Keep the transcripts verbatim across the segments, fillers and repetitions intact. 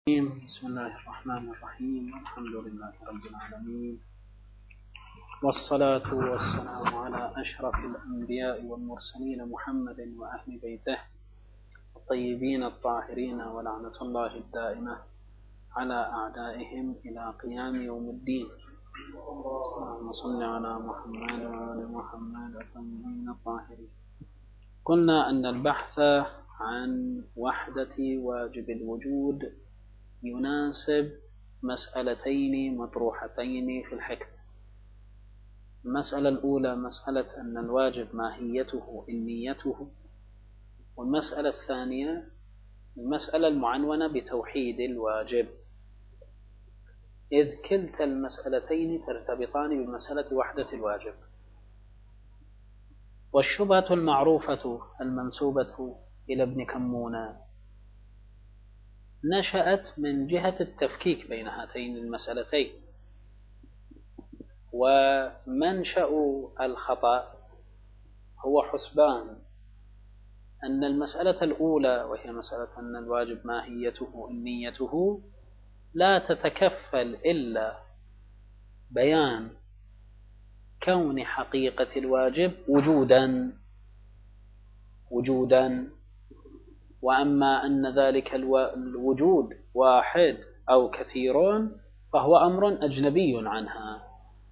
بسم الله الرحمن الرحيم. الحمد لله رب العالمين، والصلاة والسلام على أشرف الأنبياء والمرسلين محمد وأهل بيته الطيبين الطاهرين، ولعنة الله الدائمة على أعدائهم إلى قيام يوم الدين. اللهم صل على محمد وآل محمد الطيبين الطاهرين. قلنا أن البحث عن وحدة واجب الوجود يناسب مسألتين مطروحتين في الحكم. المسألة الأولى مسألة أن الواجب ماهيته إنيته، والمسألة الثانية المسألة المعنونة بتوحيد الواجب، إذ كلتا المسألتين ترتبطان بمسألة وحدة الواجب. والشبهة المعروفة المنسوبة إلى ابن كمونة نشأت من جهة التفكيك بين هاتين المسألتين، ومنشأ الخطأ هو حسبان: أن المسألة الأولى وهي مسألة أن الواجب ماهيته إنيته لا تتكفل إلا بيان كون حقيقة الواجب وجودا وجودا وأما أن ذلك الوجود واحد أو كثيرون فهو أمر أجنبي عنها.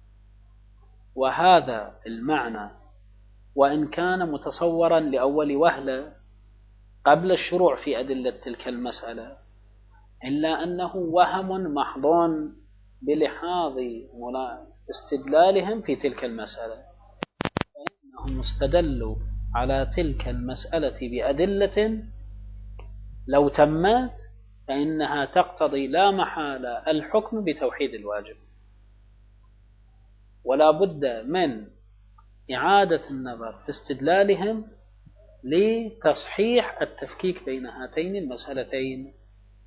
وهذا المعنى وإن كان متصورا لأول وهلة قبل الشروع في أدلة تلك المسألة، إلا أنه وهم محض بلحاظ استدلالهم في تلك المسألة، فإنهم استدلوا على تلك المسألة بأدلة لو تمت فإنها تقتضي لا محالة الحكم بتوحيد الواجب، ولا بد من إعادة النظر في استدلالهم لتصحيح التفكيك بين هاتين المسألتين.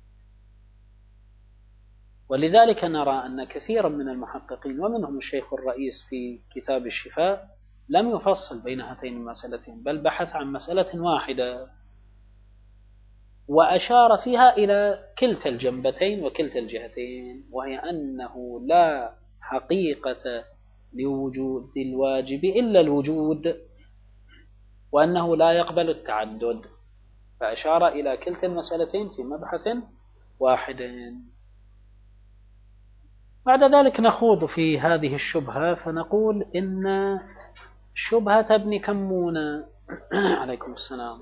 ولذلك نرى أن كثيرا من المحققين ومنهم الشيخ الرئيس في كتاب الشفاء لم يفصل بين هاتين المسألتين، بل بحث عن مسألة واحدة وأشار فيها إلى كلتا الجنبتين وكلتا الجهتين، وهي أنه لا حقيقة لوجود الواجب إلا الوجود، وأنه لا يقبل التعدد، فأشار إلى كلتا المسألتين في مبحث واحد. بعد ذلك نخوض في هذه الشبهة فنقول إن شبهة ابن كمونة عليكم السلام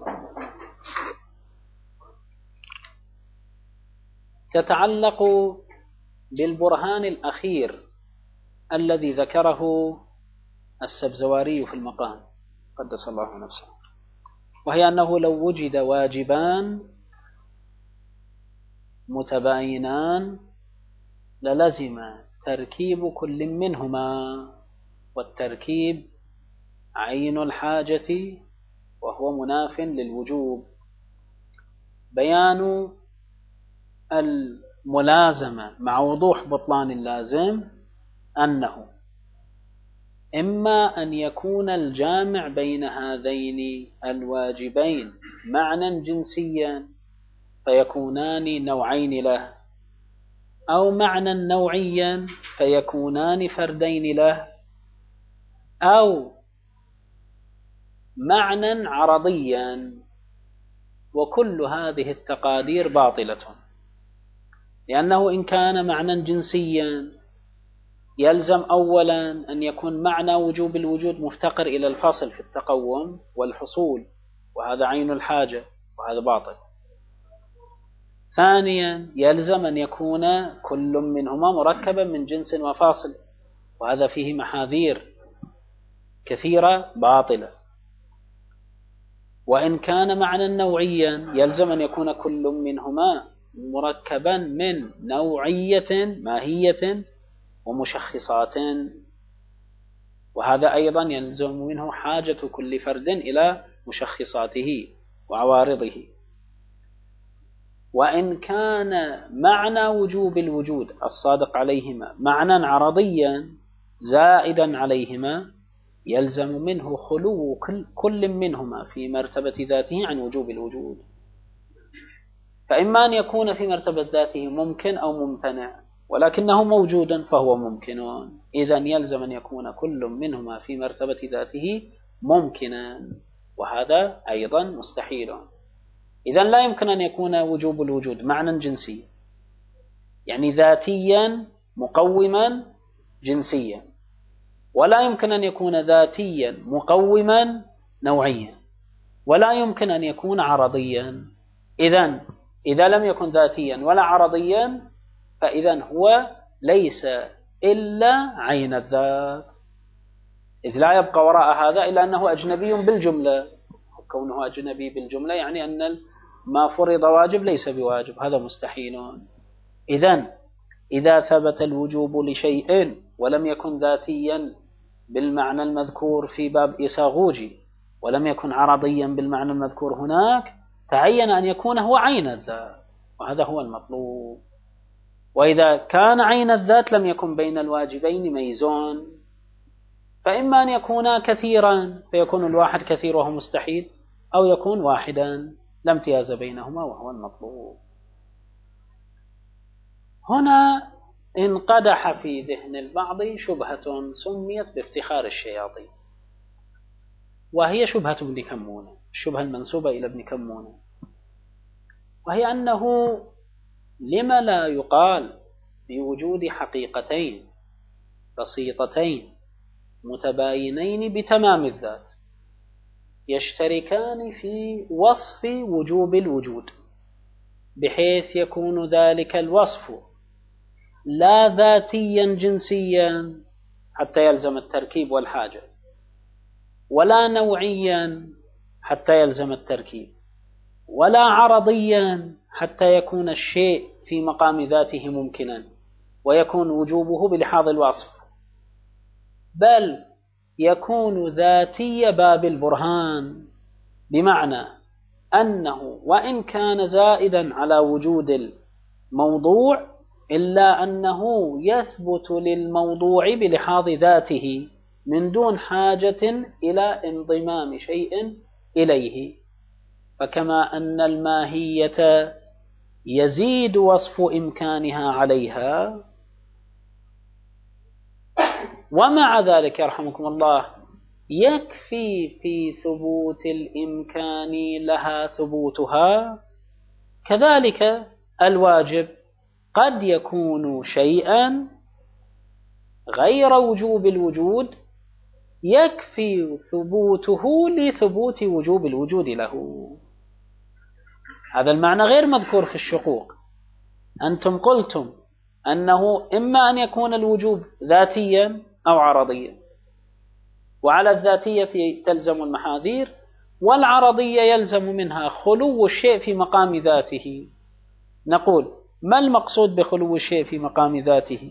تتعلق بالبرهان الأخير الذي ذكره السبزواري في المقام قدس الله نفسه، وهي أنه لو وجد واجبان متباينان للزم تركيب كل منهما، والتركيب عين الحاجة وهو مناف للوجوب. بيان الملازمة مع وضوح بطلان اللازم أنه إما أن يكون الجامع بين هذين الواجبين معنى جنسيا فيكونان نوعين له، أو معنى نوعيا فيكونان فردين له، أو معنى عرضيا. وكل هذه التقادير باطلة، لأنه إن كان معنى جنسيا يلزم أولا أن يكون معنى وجوب الوجود مفتقر إلى الفصل في التقوم والحصول، وهذا عين الحاجة وهذا باطل. ثانيا يلزم أن يكون كل منهما مركبا من جنس وفاصل، وهذا فيه محاذير كثيرة باطلة. وإن كان معنى نوعيا يلزم أن يكون كل منهما مركبا من نوعية ماهية ومشخصات، وهذا أيضا يلزم منه حاجة كل فرد إلى مشخصاته وعوارضه. وإن كان معنى وجوب الوجود الصادق عليهما معنى عرضيا زائدا عليهما يلزم منه خلو كل منهما في مرتبة ذاته عن وجوب الوجود. فإما أن يكون في مرتبة ذاته ممكن أو ممتنع، ولكنه موجود فهو ممكن، إذن يلزم أن يكون كل منهما في مرتبة ذاته ممكنا، وهذا أيضا مستحيل. إذن لا يمكن أن يكون وجوب الوجود معنى جنسي، يعني ذاتيا مقوما جنسيا، ولا يمكن أن يكون ذاتيا مقوما نوعيا، ولا يمكن أن يكون عرضيا. إذن إذا لم يكن ذاتيا ولا عرضيا فإذن هو ليس إلا عين الذات، إذ لا يبقى وراء هذا إلا أنه أجنبي بالجملة. كونه أجنبي بالجملة يعني أن ما فرض واجب ليس بواجب، هذا مستحيل. إذن إذا ثبت الوجوب لشيء ولم يكن ذاتيا بالمعنى المذكور في باب إساغوجي، ولم يكن عرضيا بالمعنى المذكور هناك، تعين أن يكون هو عين الذات، وهذا هو المطلوب. وإذا كان عين الذات لم يكن بين الواجبين ميزون، فإما أن يكون كثيرا فيكون الواحد كثير وهو مستحيل، أو يكون واحدا لا امتياز بينهما وهو المطلوب. هنا انقدح في ذهن البعض شبهة سميت بافتخار الشياطين، وهي شبهة ابن كمونة، الشبهة المنسوبة إلى ابن كمونة، وهي أنه لما لا يقال بوجود حقيقتين بسيطتين متباينين بتمام الذات يشتركان في وصف وجوب الوجود، بحيث يكون ذلك الوصف لا ذاتيا جنسيا حتى يلزم التركيب والحاجة، ولا نوعيا حتى يلزم التركيب، ولا عرضيا حتى يكون الشيء في مقام ذاته ممكنا ويكون وجوبه بلحاظ الوصف، بل يكون ذاتي باب البرهان، بمعنى أنه وإن كان زائدا على وجود الموضوع إلا أنه يثبت للموضوع بلحاظ ذاته من دون حاجة إلى انضمام شيء إليه. فكما أن الماهية يزيد وصف إمكانها عليها، ومع ذلك يرحمكم الله يكفي في ثبوت الإمكان لها ثبوتها، كذلك الواجب قد يكون شيئا غير وجوب الوجود يكفي ثبوته لثبوت وجوب الوجود له. هذا المعنى غير مذكور في الشقوق. أنتم قلتم أنه إما أن يكون الوجوب ذاتيا أو عرضيا، وعلى الذاتية تلزم المحاذير، والعرضية يلزم منها خلو الشيء في مقام ذاته. نقول ما المقصود بخلو الشيء في مقام ذاته؟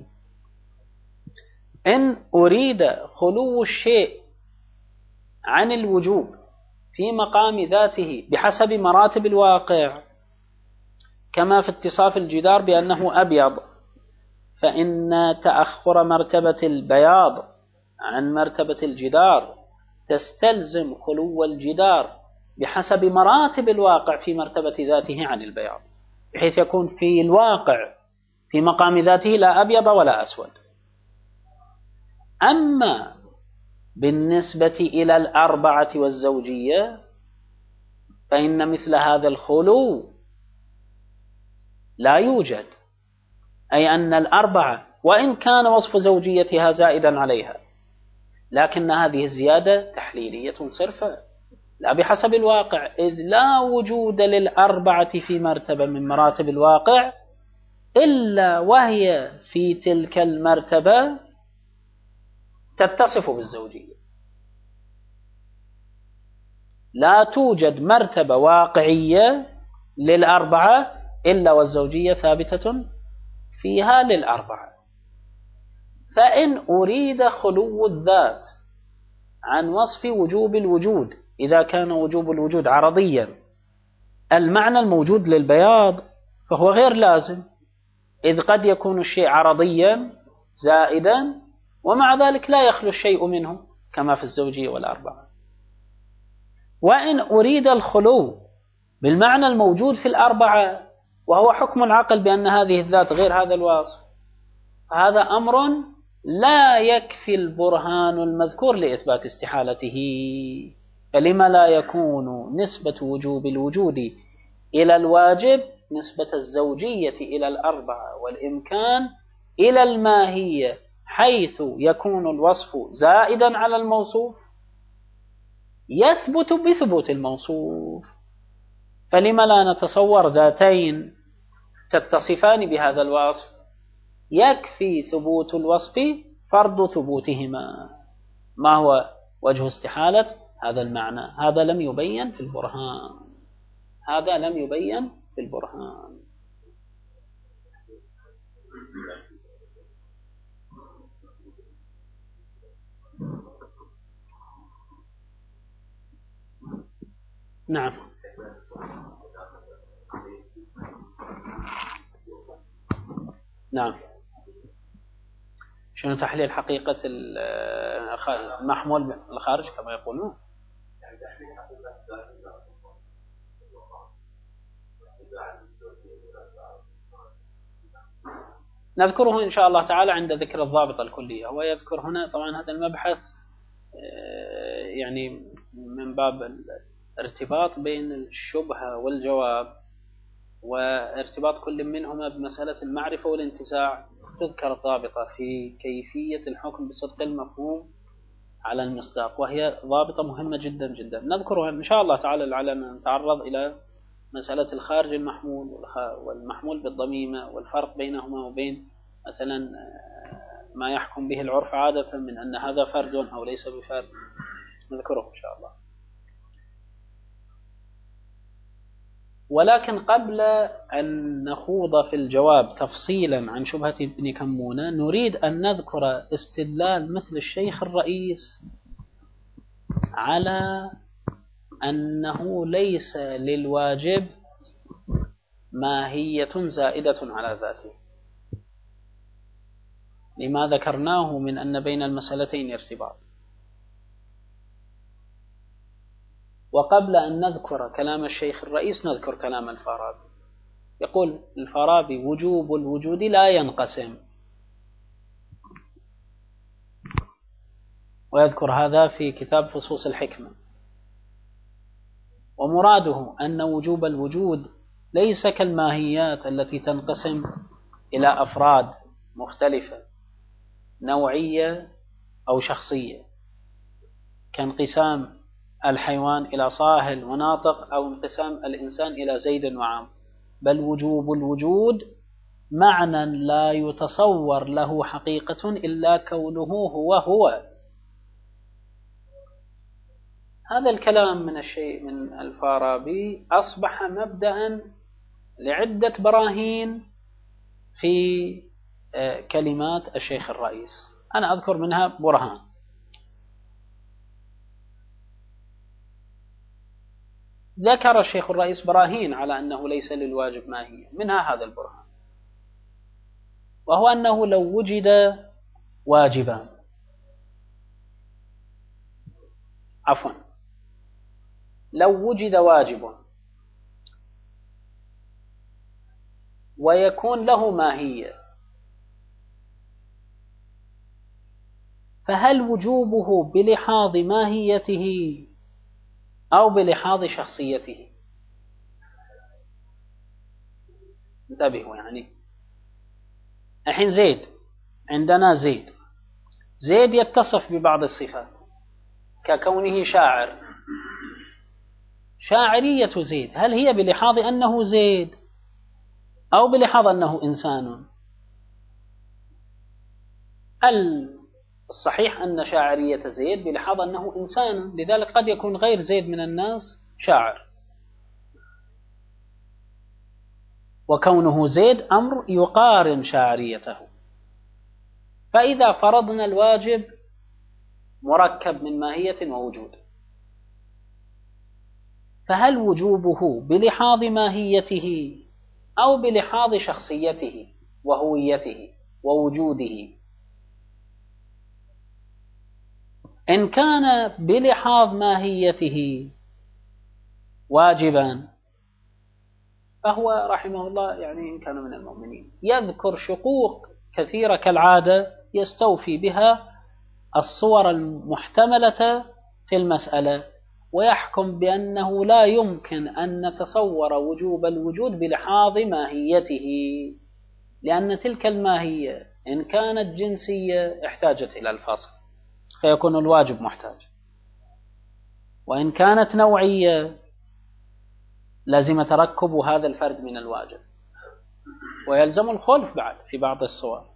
إن أريد خلو الشيء عن الوجوب في مقام ذاته بحسب مراتب الواقع، كما في اتصاف الجدار بأنه أبيض، فإن تأخر مرتبة البياض عن مرتبة الجدار تستلزم خلو الجدار بحسب مراتب الواقع في مرتبة ذاته عن البياض، بحيث يكون في الواقع في مقام ذاته لا أبيض ولا أسود. أما بالنسبة إلى الأربعة والزوجية فإن مثل هذا الخلو لا يوجد، أي أن الأربعة وإن كان وصف زوجيتها زائدا عليها، لكن هذه الزيادة تحليلية صرفة لا بحسب الواقع، إذ لا وجود للأربعة في مرتبة من مراتب الواقع إلا وهي في تلك المرتبة تتصف بالزوجية. لا توجد مرتبة واقعية للأربعة إلا والزوجية ثابتة فيها للأربعة. فإن أريد خلو الذات عن وصف وجوب الوجود، إذا كان وجوب الوجود عرضيا المعنى الموجود للبياض فهو غير لازم، إذ قد يكون الشيء عرضيا زائدا ومع ذلك لا يخلو الشيء منه كما في الزوجية والأربعة. وإن أريد الخلو بالمعنى الموجود في الأربعة وهو حكم العقل بأن هذه الذات غير هذا الوصف، فهذا أمر لا يكفي البرهان المذكور لإثبات استحالته. فلما لا يكون نسبة وجوب الوجود إلى الواجب نسبة الزوجية إلى الأربعة والإمكان إلى الماهية، حيث يكون الوصف زائدا على الموصوف يثبت بثبوت الموصوف؟ فلما لا نتصور ذاتين تتصفان بهذا الوصف يكفي ثبوت الوصف فرض ثبوتهما؟ ما هو وجه استحالة هذا المعنى؟ هذا لم يبين في البرهان، هذا لم يبين في البرهان. نعم. نعم. شنو تحليل حقيقة المحمول الخارج كما يقولون؟ نذكره إن شاء الله تعالى عند ذكر الضابط الكلية. هو يذكر هنا طبعا هذا المبحث يعني من باب الارتباط بين الشبهة والجواب وارتباط كل منهما بمسألة المعرفة والانتزاع، تذكر الضابطة في كيفية الحكم بصدق المفهوم على المصداق، وهي ضابطة مهمة جدا جدا نذكرها إن شاء الله تعالى لعلنا نتعرض إلى مسألة الخارج المحمول والمحمول بالضميمة والفرق بينهما وبين مثلا ما يحكم به العرف عادة من أن هذا فرد أو ليس بفرد، نذكره إن شاء الله. ولكن قبل أن نخوض في الجواب تفصيلا عن شبهة ابن كمونة نريد أن نذكر استدلال مثل الشيخ الرئيس على أنه ليس للواجب ماهية زائدة على ذاته، لما ذكرناه من أن بين المسألتين ارتباط. وقبل أن نذكر كلام الشيخ الرئيس نذكر كلام الفارابي. يقول الفارابي وجوب الوجود لا ينقسم، ويذكر هذا في كتاب فصوص الحكمة. ومراده أن وجوب الوجود ليس كالماهيات التي تنقسم إلى أفراد مختلفة نوعية أو شخصية، كانقسام الحيوان إلى صاهل وناطق أو انقسام الإنسان إلى زيد وعام، بل وجوب الوجود معنى لا يتصور له حقيقة إلا كونه هو هو. هذا الكلام من الشيء من الفارابي أصبح مبدأ لعدة براهين في كلمات الشيخ الرئيس. أنا أذكر منها برهان. ذكر الشيخ الرئيس براهين على أنه ليس للواجب ماهية، منها هذا البرهان، وهو أنه لو وجد واجبان عفوا لو وجد واجب ويكون له ماهية، فهل وجوبه بلحاظ ماهيته أو بلحاظ شخصيته؟ انتبهوا، يعني الحين زيد، عندنا زيد زيد يتصف ببعض الصفات ككونه شاعر. شاعرية زيد هل هي بلحاظ أنه زيد أو بلحاظ أنه إنسان؟ الصحيح أن شاعرية زيد بلحاظ أنه إنسان، لذلك قد يكون غير زيد من الناس شاعر، وكونه زيد أمر يقارن شاعريته. فإذا فرضنا الواجب مركب من ماهية ووجود، فهل وجوبه بلحاظ ماهيته أو بلحاظ شخصيته وهويته ووجوده؟ إن كان بلحاظ ماهيته واجبا فهو رحمه الله يعني إن كان من المؤمنين يذكر شقوق كثيرة كالعادة يستوفي بها الصور المحتملة في المسألة، ويحكم بأنه لا يمكن أن نتصور وجوب الوجود بلحاظ ماهيته، لأن تلك الماهية إن كانت جنسية احتاجت إلى الفصل فيكون الواجب محتاج، وإن كانت نوعية لازم تركب هذا الفرد من الواجب، ويلزم الخلف بعد في بعض الصور.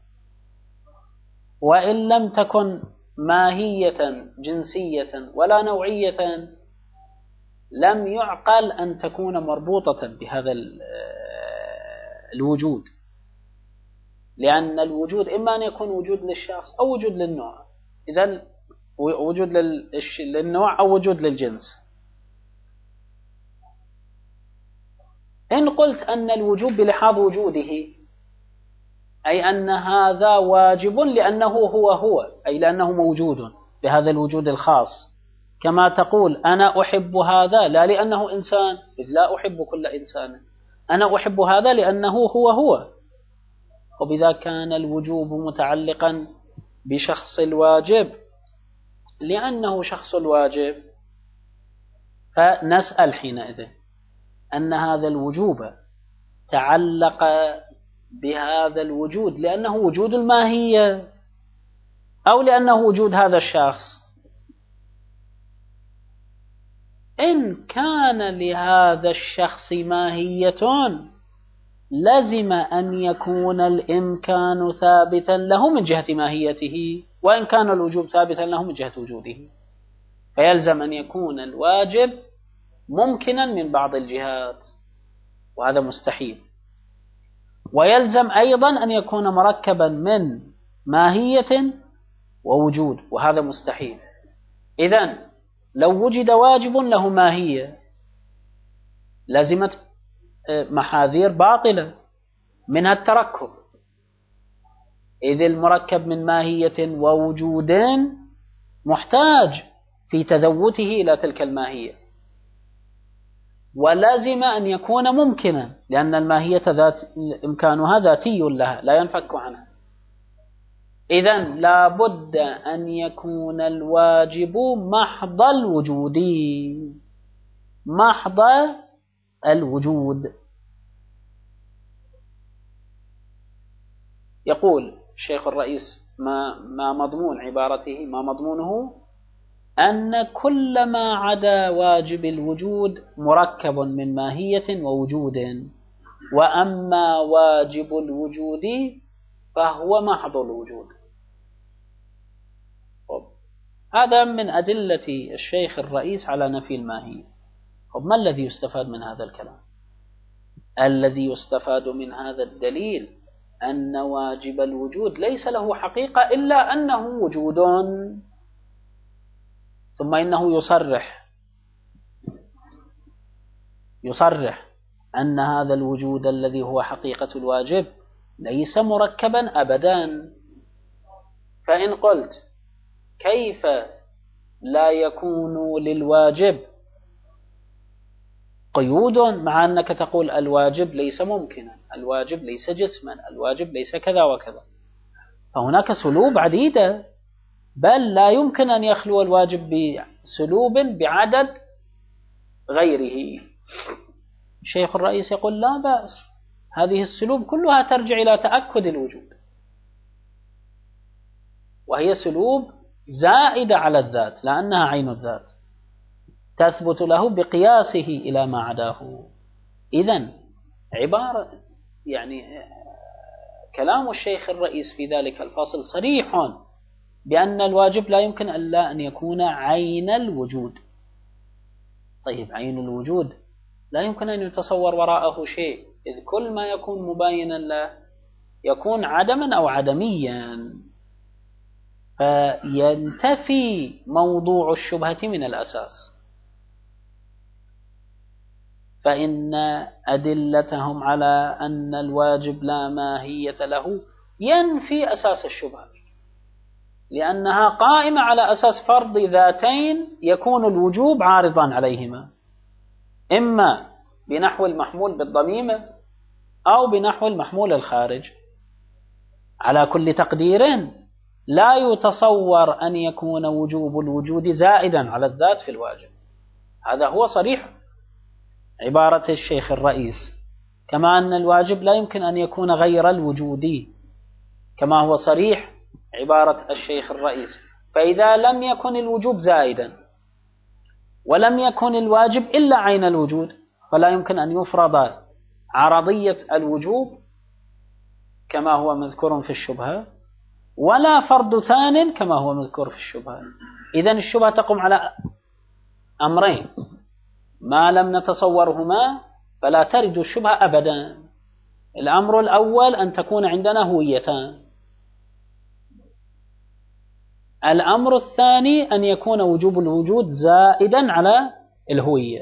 وإن لم تكن ماهية جنسية ولا نوعية لم يعقل أن تكون مربوطة بهذا الوجود، لأن الوجود إما أن يكون وجود للشخص أو وجود للنوع، إذن وجود للنوع أو وجود للجنس. إن قلت أن الوجوب بلحاظ وجوده أي أن هذا واجب لأنه هو هو، أي لأنه موجود بهذا الوجود الخاص، كما تقول أنا أحب هذا لا لأنه إنسان، إذ لا أحب كل إنسان، أنا أحب هذا لأنه هو هو. وبذا كان الوجوب متعلقا بشخص الواجب لأنه شخص الواجب، فنسأل حينئذ أن هذا الوجوب تعلق بهذا الوجود لأنه وجود الماهية أو لأنه وجود هذا الشخص. إن كان لهذا الشخص ماهية لزم أن يكون الإمكان ثابتا له من جهة ماهيته، وإن كان الوجوب ثابتا له من جهة وجوده، فيلزم أن يكون الواجب ممكنا من بعض الجهات، وهذا مستحيل. ويلزم أيضا أن يكون مركبا من ماهية ووجود، وهذا مستحيل. إذن لو وجد واجب له ماهية لزمت محاذير باطلة منها التركب، إذ المركب من ماهية ووجود محتاج في تذوته إلى تلك الماهية، ولازم أن يكون ممكنا لأن الماهية ذات إمكانها ذاتي لها لا ينفك عنها. إذن لا بد أن يكون الواجب محض الوجود، محض الوجود. يقول الشيخ الرئيس ما, ما مضمون عبارته، ما مضمونه أن كل ما عدا واجب الوجود مركب من ماهية ووجود، وأما واجب الوجود فهو محض الوجود. هذا من أدلة الشيخ الرئيس على نفي الماهية. ما الذي يستفاد من هذا الكلام؟ الذي يستفاد من هذا الدليل أن واجب الوجود ليس له حقيقة إلا أنه وجود، ثم إنه يصرح يصرح أن هذا الوجود الذي هو حقيقة الواجب ليس مركبا أبدا. فإن قلت كيف لا يكون للواجب قيود مع أنك تقول الواجب ليس ممكنا، الواجب ليس جسما، الواجب ليس كذا وكذا، فهناك سلوب عديدة، بل لا يمكن أن يخلو الواجب بسلوب بعدد غيره. الشيخ الرئيس يقول لا بأس، هذه السلوب كلها ترجع إلى تأكد الوجود، وهي سلوب زائدة على الذات لأنها عين الذات تثبت له بقياسه إلى ما عداه. إذن عبارة يعني كلام الشيخ الرئيس في ذلك الفصل صريح بأن الواجب لا يمكن إلا أن يكون عين الوجود. طيب عين الوجود لا يمكن أن يتصور وراءه شيء، إذ كل ما يكون مباينا له يكون عدما أو عدميا، فينتفي موضوع الشبهة من الأساس. فإن أدلتهم على أن الواجب لا ماهية له ينفي أساس الشبهة، لأنها قائمة على أساس فرض ذاتين يكون الوجوب عارضا عليهما، إما بنحو المحمول بالضميمة أو بنحو المحمول الخارج. على كل تقدير لا يتصور أن يكون وجوب الوجود زائدا على الذات في الواجب. هذا هو صريح عبارة الشيخ الرئيس، كما أن الواجب لا يمكن أن يكون غير الوجودي، كما هو صريح عبارة الشيخ الرئيس. فإذا لم يكن الوجوب زائدا ولم يكن الواجب إلا عين الوجود، فلا يمكن أن يفرض عرضية الوجوب كما هو مذكور في الشبهة، ولا فرض ثان كما هو مذكور في الشبهة. إذن الشبهة تقوم على أمرين، ما لم نتصورهما فلا ترد الشبهة أبدا. الأمر الأول أن تكون عندنا هويتان، الأمر الثاني أن يكون وجوب الوجود زائدا على الهوية.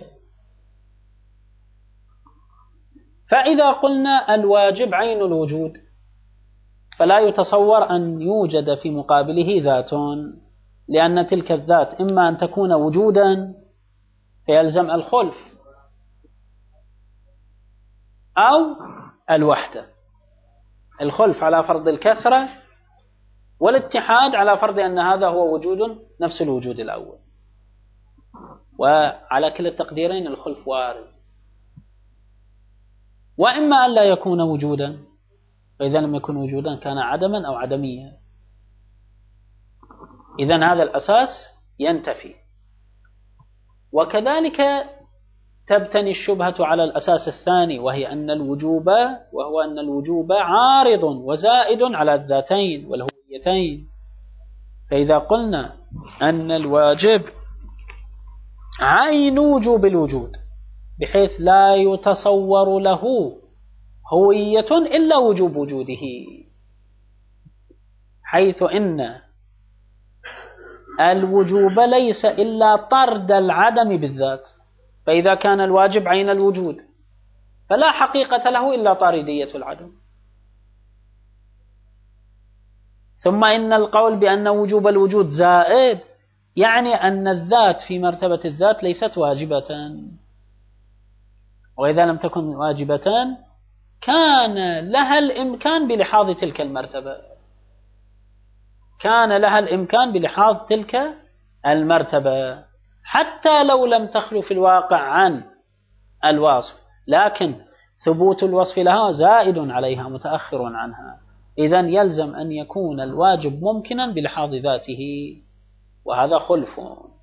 فإذا قلنا الواجب عين الوجود فلا يتصور أن يوجد في مقابله ذات، لأن تلك الذات إما أن تكون وجودا فيلزم الخلف، أو الوحدة. الخلف على فرض الكثرة، والاتحاد على فرض أن هذا هو وجود نفس الوجود الأول. وعلى كلا التقديرين الخلف وارد. وإما أن لا يكون وجودا، فإذا لم يكن وجودا كان عدما أو عدميا. إذن هذا الأساس ينتفي. وكذلك تبتني الشبهة على الأساس الثاني، وهي أن الوجوب وهو أن الوجوب عارض وزائد على الذاتين والهويتين. فإذا قلنا أن الواجب عين وجوب الوجود بحيث لا يتصور له هوية إلا وجوب وجوده، حيث إن الوجوب ليس إلا طرد العدم بالذات، فإذا كان الواجب عين الوجود فلا حقيقة له إلا طاردية العدم. ثم إن القول بأن وجوب الوجود زائد يعني أن الذات في مرتبة الذات ليست واجبة، وإذا لم تكن واجبة كان لها الإمكان بلحاظ تلك المرتبة، كان لها الإمكان بلحاظ تلك المرتبة حتى لو لم تخلو في الواقع عن الوصف، لكن ثبوت الوصف لها زائد عليها متأخر عنها. إذن يلزم أن يكون الواجب ممكنا بلحاظ ذاته، وهذا خلف.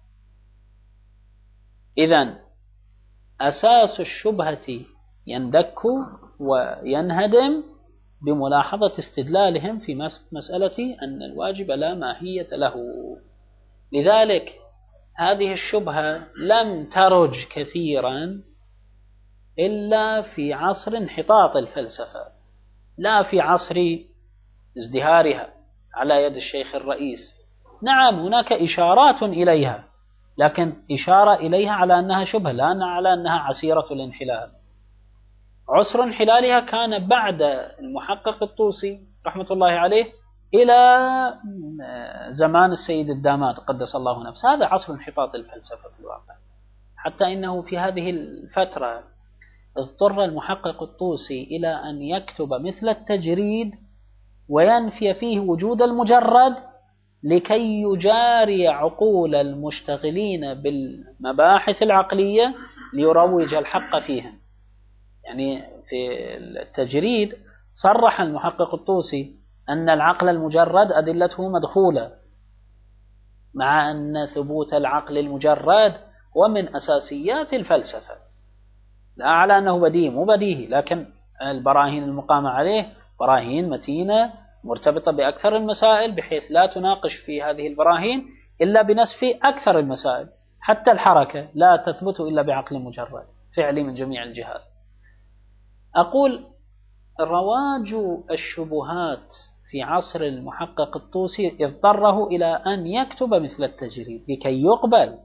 إذن أساس الشبهة يندك وينهدم بملاحظة استدلالهم في مسألة أن الواجب لا ماهية له. لذلك هذه الشبهة لم ترج كثيرا إلا في عصر انحطاط الفلسفة، لا في عصر ازدهارها على يد الشيخ الرئيس. نعم هناك إشارات إليها، لكن إشارة إليها على أنها شبهة، لا على أنها عسيرة الانحلال. عسر انحلالها كان بعد المحقق الطوسي رحمة الله عليه إلى زمان السيد الداماد قدس الله نفسه. هذا عصر انحطاط الفلسفة في الواقع، حتى إنه في هذه الفترة اضطر المحقق الطوسي إلى أن يكتب مثل التجريد وينفي فيه وجود المجرد لكي يجاري عقول المشتغلين بالمباحث العقلية ليروج الحق فيهم. يعني في التجريد صرح المحقق الطوسي أن العقل المجرد أدلته مدخولة، مع أن ثبوت العقل المجرد هو من أساسيات الفلسفة، لا على أنه بديهي، مو بديهي، لكن البراهين المقامة عليه براهين متينة مرتبطة بأكثر المسائل، بحيث لا تناقش في هذه البراهين إلا بنسف أكثر المسائل. حتى الحركة لا تثبت إلا بعقل مجرد فعلي من جميع الجهات. أقول رواج الشبهات في عصر المحقق الطوسي اضطره إلى أن يكتب مثل التجريد لكي يقبل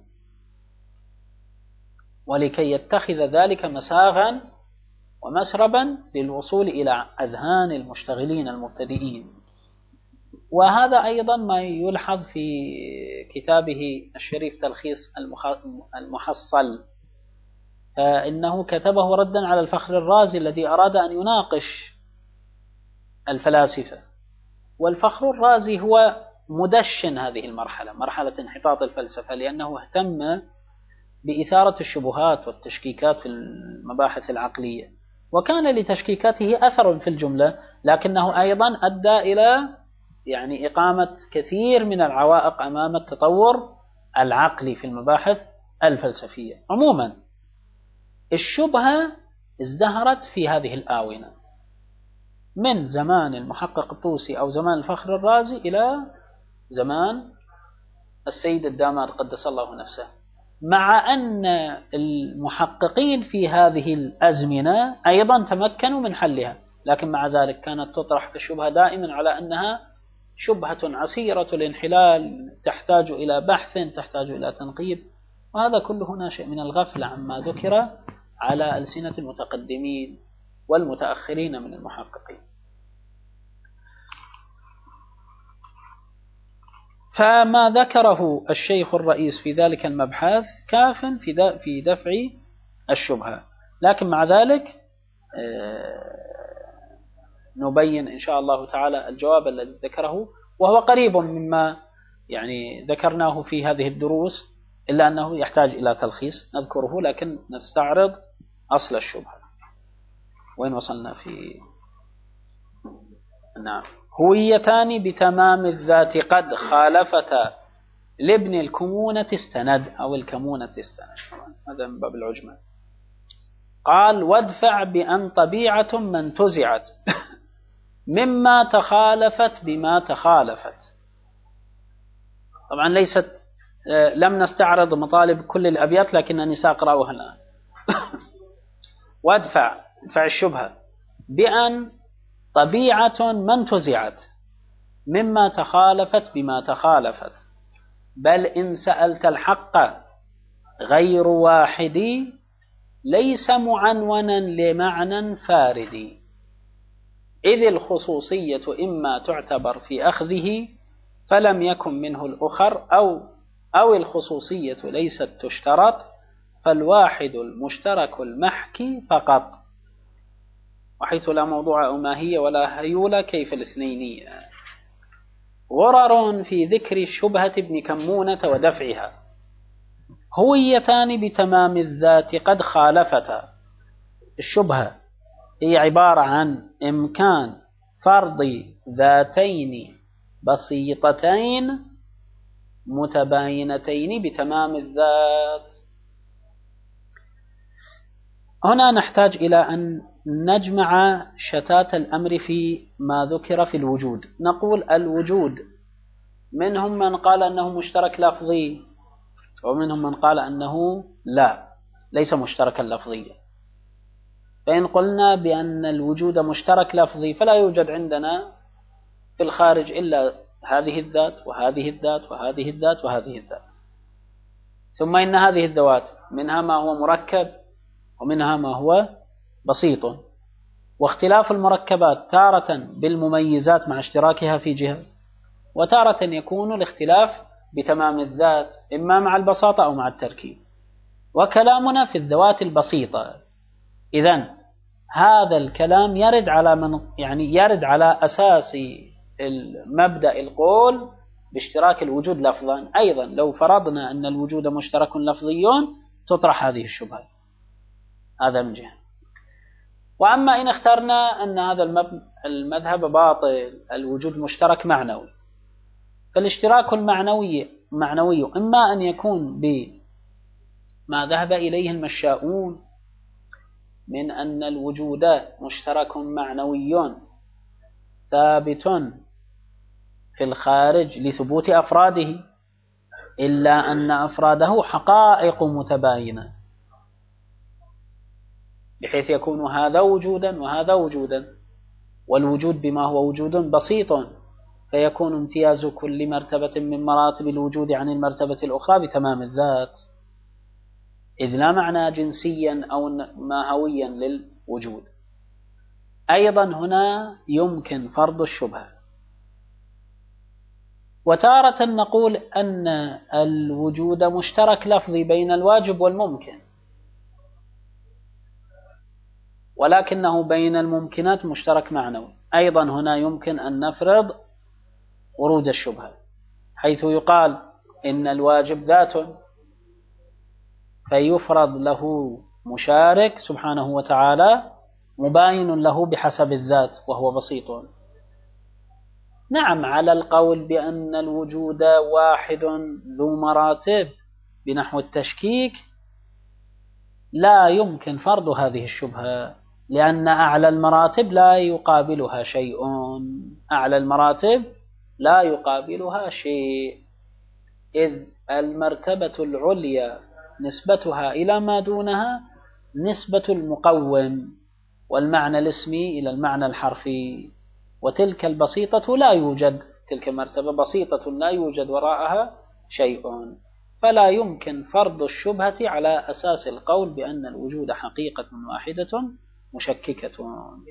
ولكي يتخذ ذلك مساغا ومسربا للوصول إلى أذهان المشتغلين المبتدئين. وهذا أيضا ما يلحظ في كتابه الشريف تلخيص المحصل فإنه كتبه ردا على الفخر الرازي الذي أراد أن يناقش الفلاسفة. والفخر الرازي هو مدشن هذه المرحلة، مرحلة انحطاط الفلسفة، لأنه اهتم بإثارة الشبهات والتشكيكات في المباحث العقلية، وكان لتشكيكاته أثر في الجملة، لكنه أيضا أدى إلى يعني إقامة كثير من العوائق أمام التطور العقلي في المباحث الفلسفية. عموما الشبهة ازدهرت في هذه الآونة من زمان المحقق الطوسي أو زمان الفخر الرازي إلى زمان السيد الدامار قدس الله نفسه، مع أن المحققين في هذه الأزمنة أيضا تمكنوا من حلها، لكن مع ذلك كانت تطرح الشبهة دائما على أنها شبهة عسيرة الانحلال، تحتاج إلى بحث، تحتاج إلى تنقيب، وهذا كله ناشئ من الغفلة عما ذكر على ألسنة المتقدمين والمتأخرين من المحققين. فما ذكره الشيخ الرئيس في ذلك المبحث كاف في دفع الشبهة، لكن مع ذلك نبين إن شاء الله تعالى الجواب الذي ذكره، وهو قريب مما يعني ذكرناه في هذه الدروس، إلا أنه يحتاج إلى تلخيص نذكره، لكن نستعرض أصل الشبهة. وين وصلنا في نعم هويتان بتمام الذات قد خالفتا لابن الكمونة استند أو الكمونة استند، هذا من باب العجمة. قال وادفع بأن طبيعة من انتزعت مما تخالفت بما تخالفت. طبعا ليست لم نستعرض مطالب كل الأبيات، لكنني سأقرأها الآن. وادفع دفع الشبهة بأن طبيعة من انتزعت مما تخالفت بما تخالفت، بل إن سألت الحق غير واحد ليس معنونا لمعنى فارد، إذ الخصوصية إما تعتبر في أخذه فلم يكن منه الأخر، أو أو الخصوصية ليست تشترط فالواحد المشترك المحكي فقط، وحيث لا موضوع أو ماهية ولا هيولة كيف الاثنين. غرر في ذكر الشبهة ابن كمونة ودفعها. هويتان بتمام الذات قد خالفتا. الشبهة هي عبارة عن إمكان فرض ذاتين بسيطتين متباينتين بتمام الذات. هنا نحتاج إلى أن نجمع شتات الأمر في ما ذكر في الوجود. نقول الوجود منهم من قال أنه مشترك لفظي، ومنهم من قال أنه لا ليس مشتركا لفظيا. فإن قلنا بأن الوجود مشترك لفظي فلا يوجد عندنا في الخارج إلا هذه الذات وهذه الذات وهذه الذات وهذه الذات، ثم إن هذه الذوات منها ما هو مركب ومنها ما هو بسيط، واختلاف المركبات تارة بالمميزات مع اشتراكها في جهة، وتارة يكون الاختلاف بتمام الذات إما مع البساطة أو مع التركيب، وكلامنا في الذوات البسيطة. إذن هذا الكلام يرد على من يعني يرد على أساس المبدأ القول باشتراك الوجود لفظا. أيضا لو فرضنا أن الوجود مشترك لفظي تطرح هذه الشبهة، هذا من جهة. وأما إن اخترنا أن هذا المذهب باطل، الوجود مشترك معنوي، فالاشتراك المعنوي معنوي إما أن يكون بما ذهب إليه المشاؤون من أن الوجود مشترك معنوي ثابت في الخارج لثبوت أفراده، إلا أن أفراده حقائق متباينة، بحيث يكون هذا وجودا وهذا وجودا، والوجود بما هو وجود بسيط، فيكون امتياز كل مرتبة من مراتب الوجود عن المرتبة الأخرى بتمام الذات، إذ لا معنى جنسيا أو ماهويا للوجود. أيضا هنا يمكن فرض الشبهة. وتارة نقول أن الوجود مشترك لفظي بين الواجب والممكن، ولكنه بين الممكنات مشترك معنوي. أيضا هنا يمكن أن نفرض ورود الشبهة، حيث يقال إن الواجب ذات، فيفرض له مشارك سبحانه وتعالى مباين له بحسب الذات وهو بسيط. نعم، على القول بأن الوجود واحد ذو مراتب بنحو التشكيك لا يمكن فرض هذه الشبهة، لأن أعلى المراتب لا يقابلها شيء، أعلى المراتب لا يقابلها شيء، إذ المرتبة العليا نسبتها إلى ما دونها نسبة المقوم والمعنى الاسمي إلى المعنى الحرفي، وتلك البسيطة لا يوجد، تلك مرتبة بسيطة لا يوجد وراءها شيء، فلا يمكن فرض الشبهة على أساس القول بأن الوجود حقيقة واحدة مشككة.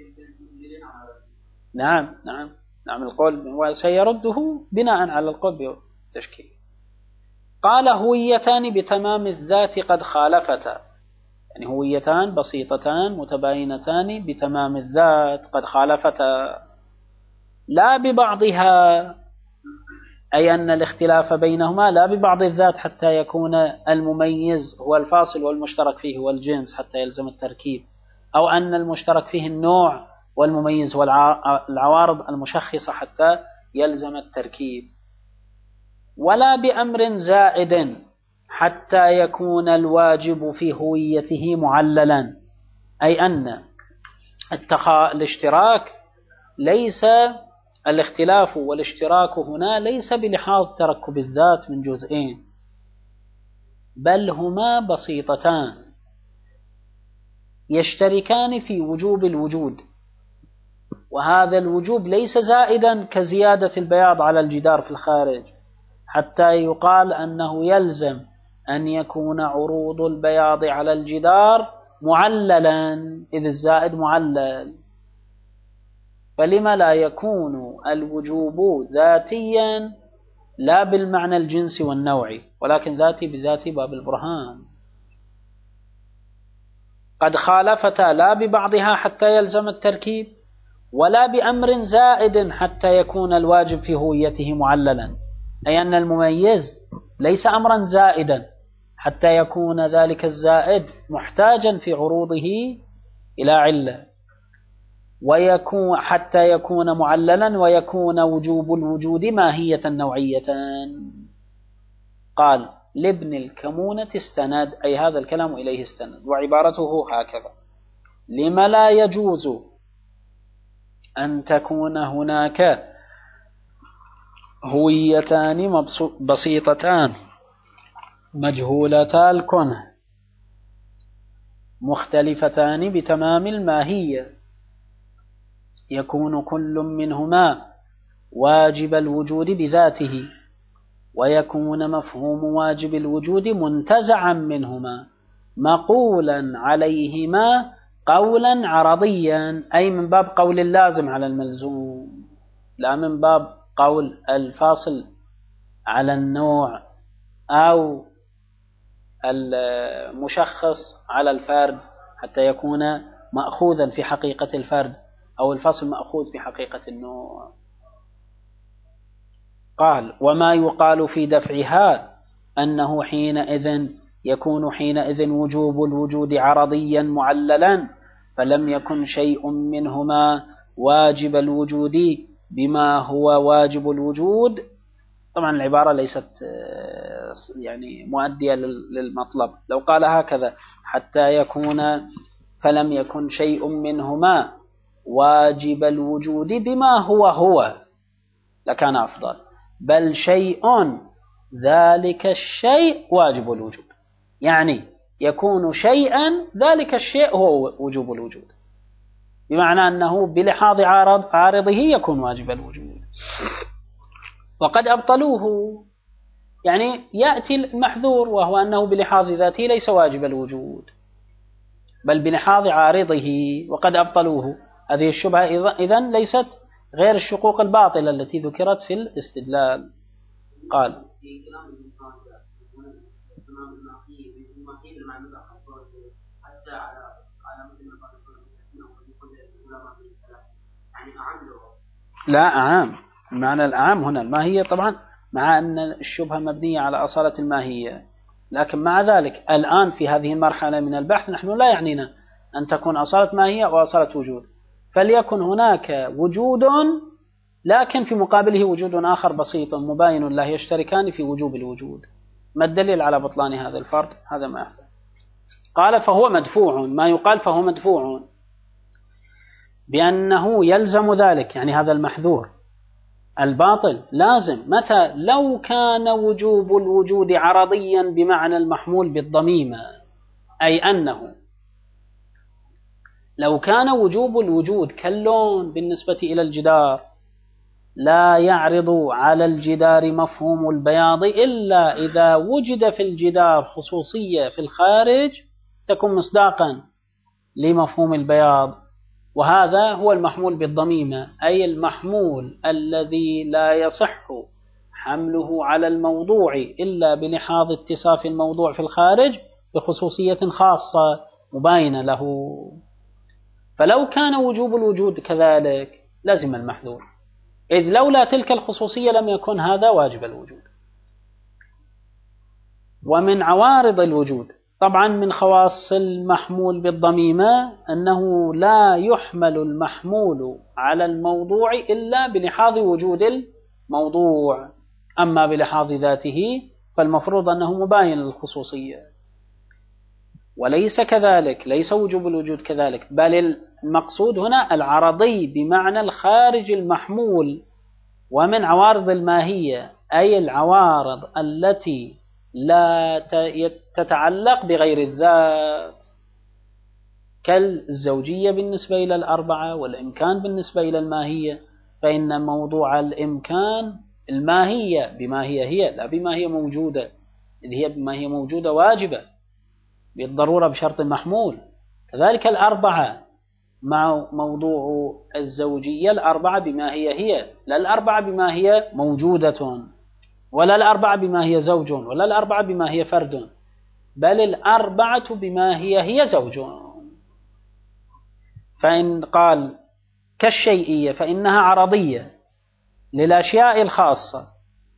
نعم نعم نعم القول، وسيرده بناء على القول بالتشكيك. قال هويتان بتمام الذات قد خالفتا، يعني هويتان بسيطتان متباينتان بتمام الذات قد خالفتا، لا ببعضها، أي أن الاختلاف بينهما لا ببعض الذات حتى يكون المميز هو الفاصل والمشترك فيه هو الجنس حتى يلزم التركيب، أو أن المشترك فيه النوع والمميز هو العوارض المشخصة حتى يلزم التركيب، ولا بأمر زائد حتى يكون الواجب في هويته معللا، أي أن الاشتراك ليس الاختلاف والاشتراك هنا ليس بلحاظ تركب الذات من جزئين، بل هما بسيطتان يشتركان في وجوب الوجود، وهذا الوجوب ليس زائدا كزيادة البياض على الجدار في الخارج حتى يقال أنه يلزم أن يكون عروض البياض على الجدار معللا، إذ الزائد معلل، فلما لا يكون الوجوب ذاتيا لا بالمعنى الجنسي والنوعي، ولكن ذاتي بذاتي باب البرهان. قد خالفتا لا ببعضها حتى يلزم التركيب، ولا بأمر زائد حتى يكون الواجب في هويته معللا، أي أن المميز ليس أمرا زائدا حتى يكون ذلك الزائد محتاجا في عروضه إلى علة، ويكون حتى يكون معللا ويكون وجوب الوجود ماهية نوعية. قال لابن الكمونة استند، أي هذا الكلام إليه استند، وعبارته هكذا: لما لا يجوز أن تكون هناك هويتان بسيطتان مجهولتا الكنه مختلفتان بتمام الماهية، يكون كل منهما واجب الوجود بذاته، ويكون مفهوم واجب الوجود منتزعا منهما مقولا عليهما قولا عرضيا، أي من باب قول اللازم على الملزوم، لا من باب قول الفاصل على النوع أو المشخص على الفرد حتى يكون مأخوذا في حقيقة الفرد، أو الفصل مأخوذ في حقيقة النوع. قال وما يقال في دفعها أنه حينئذ يكون حينئذ وجوب الوجود عرضيا معللا، فلم يكن شيء منهما واجب الوجود بما هو واجب الوجود. طبعا العبارة ليست يعني مؤدية للمطلب، لو قال هكذا حتى يكون فلم يكن شيء منهما واجب الوجود بما هو هو لكان أفضل، بل شيء ذلك الشيء واجب الوجود، يعني يكون شيئا ذلك الشيء هو وجوب الوجود، بمعنى أنه بلحاظ عارض عارضه يكون واجب الوجود. وقد أبطلوه، يعني يأتي المحذور وهو أنه بلحاظ ذاته ليس واجب الوجود بل بلحاظ عارضه، وقد أبطلوه. هذه الشبهة إذن ليست غير الشقوق الباطلة التي ذكرت في الاستدلال. قال لا أعام، المعنى الأعام هنا الماهية طبعا، مع أن الشبهة مبنية على أصالة الماهية، لكن مع ذلك الآن في هذه المرحلة من البحث نحن لا يعنينا أن تكون أصالة ماهية أو أصالة وجود، فليكن هناك وجود لكن في مقابله وجود آخر بسيط مباين لا يشتركان في وجوب الوجود. ما الدليل على بطلان هذا الفرق؟ هذا ما يحتاج. قال فهو مدفوع، ما يقال فهو مدفوع بأنه يلزم ذلك، يعني هذا المحذور الباطل لازم متى؟ لو كان وجوب الوجود عرضيا بمعنى المحمول بالضميمة، أي أنه لو كان وجوب الوجود كاللون بالنسبة إلى الجدار لا يعرض على الجدار مفهوم البياض إلا إذا وجد في الجدار خصوصية في الخارج تكون مصداقا لمفهوم البياض، وهذا هو المحمول بالضميمة، أي المحمول الذي لا يصح حمله على الموضوع إلا بلحاظ اتصاف الموضوع في الخارج بخصوصية خاصة مباينة له. فلو كان وجوب الوجود كذلك لازم المحذور، إذ لولا تلك الخصوصية لم يكن هذا واجب الوجود. ومن عوارض الوجود طبعا من خواص المحمول بالضميمة أنه لا يحمل المحمول على الموضوع إلا بلحاظ وجود الموضوع، أما بلحاظ ذاته فالمفروض أنه مباين للخصوصية، وليس كذلك، ليس وجوب الوجود كذلك، بل المقصود هنا العرضي بمعنى الخارج المحمول. ومن عوارض الماهية أي العوارض التي لا تتعلق بغير الذات، كالزوجية بالنسبة إلى الأربعة والإمكان بالنسبة إلى الماهية، فإن موضوع الإمكان الماهية بما هي هي لا بما هي موجودة، إذ هي بما هي موجودة واجبة بالضرورة بشرط محمول. كذلك الأربعة مع موضوع الزوجية الأربعة بما هي هي، لا الأربعة بما هي موجودة، ولا الأربعة بما هي زوج، ولا الأربعة بما هي فرد، بل الأربعة بما هي هي زوج. فإن قال كالشيئية فإنها عرضية للأشياء الخاصة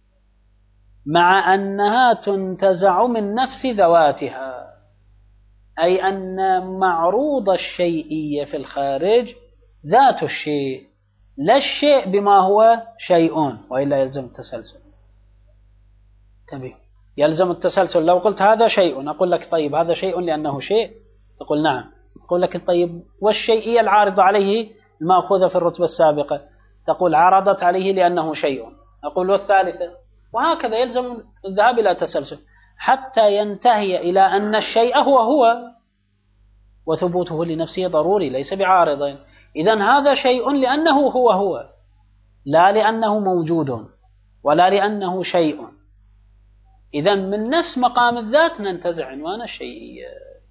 مع أنها تنتزع من نفس ذواتها، أي أن معروض الشيئية في الخارج ذات الشيء لا الشيء بما هو شيء، وإلا يلزم التسلسل. تمام، يلزم التسلسل. لو قلت هذا شيء أقول لك طيب هذا شيء لأنه شيء، تقول نعم، أقول لك طيب والشيئية العارضة عليه المأخوذة في الرتبة السابقة، تقول عرضت عليه لأنه شيء، أقول والثالثة، وهكذا يلزم الذهاب إلى تسلسل حتى ينتهي إلى أن الشيء هو هو وثبوته لنفسه ضروري ليس بعارض. إذن هذا شيء لأنه هو هو، لا لأنه موجود ولا لأنه شيء. إذن من نفس مقام الذات ننتزع عنوان الشيئية.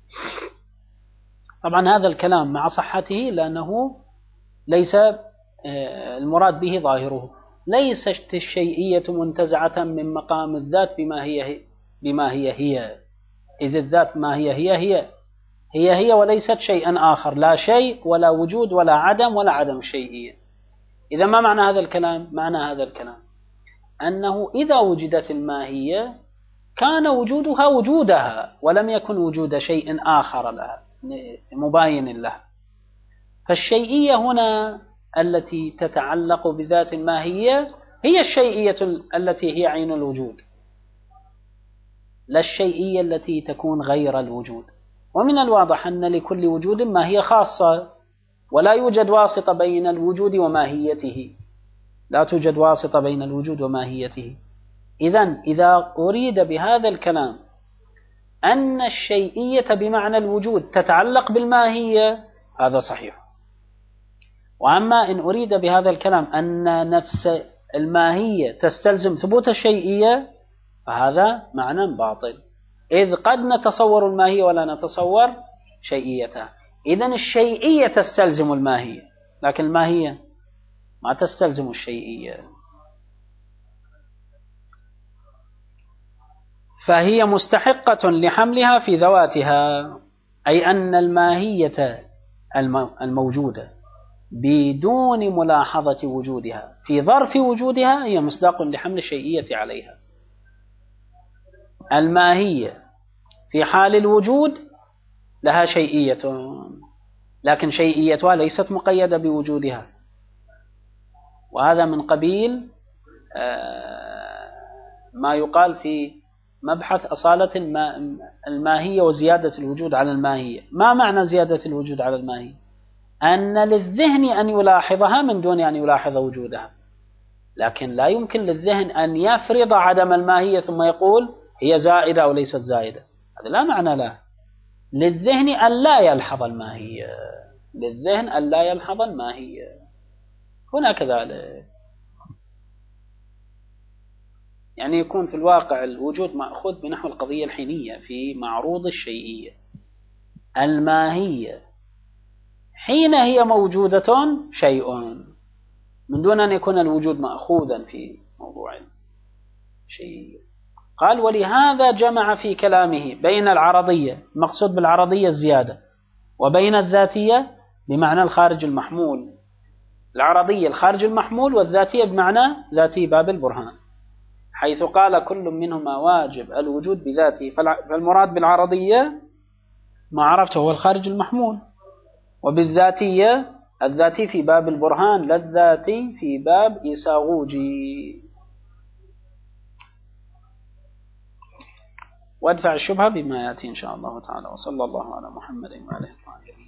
طبعا هذا الكلام مع صحته لأنه ليس المراد به ظاهره، ليست الشيئية منتزعة من مقام الذات بما هي بما هي هي، إذ الذات ما هي هي هي هي هي وليست شيئا آخر، لا شيء ولا وجود ولا عدم ولا عدم الشيئية. إذا ما معنى هذا الكلام؟ معنى هذا الكلام أنه إذا وجدت الماهية كان وجودها وجودها ولم يكن وجود شيء آخر لها مباين لها. فالشيئية هنا التي تتعلق بذات الماهية هي الشيئية التي هي عين الوجود، لا الشيئية التي تكون غير الوجود. ومن الواضح أن لكل وجود ماهية خاصة، ولا يوجد واسطة بين الوجود وماهيته، لا توجد واسطة بين الوجود وماهيته. إذن إذا أريد بهذا الكلام أن الشيئية بمعنى الوجود تتعلق بالماهية هذا صحيح، وأما إن أريد بهذا الكلام أن نفس الماهية تستلزم ثبوت الشيئية فهذا معنى باطل، إذ قد نتصور الماهية ولا نتصور شيئيتها. إذن الشيئية تستلزم الماهية لكن الماهية ما تستلزم الشيئية، فهي مستحقة لحملها في ذواتها، أي أن الماهية الموجودة بدون ملاحظة وجودها في ظرف وجودها هي مصداق لحمل الشيئية عليها. الماهية في حال الوجود لها شيئية، لكن شيئيتها ليست مقيدة بوجودها، وهذا من قبيل ما يقال في مبحث أصالة الماهية وزيادة الوجود على الماهية. ما معنى زيادة الوجود على الماهية؟ أن للذهن أن يلاحظها من دون أن يلاحظ وجودها، لكن لا يمكن للذهن أن يفرض عدم الماهية ثم يقول هي زائدة أو ليست زائدة، هذا لا معنى له. للذهن أن لا يلحظ الماهية، للذهن أن لا يلحظ الماهية. هنا كذلك يعني يكون في الواقع الوجود مأخوذ بنحو القضية الحينية في معروض الشيئية. الماهية حين هي موجودة شيء من دون أن يكون الوجود مأخوذا في موضوع الشيئية. قال ولهذا جمع في كلامه بين العرضية، المقصود بالعرضية الزيادة، وبين الذاتية بمعنى الخارج المحمول. العرضية الخارج المحمول، والذاتية بمعنى ذاتي باب البرهان، حيث قال كل منهما واجب الوجود بذاته. فالمراد بالعرضية ما عرفته هو الخارج المحمول، وبالذاتية الذاتي في باب البرهان لا الذاتي في باب إيساغوجي. وادفع الشبهة بما يأتي إن شاء الله تعالى. وصلى الله على محمد وعلى آله وصحبه.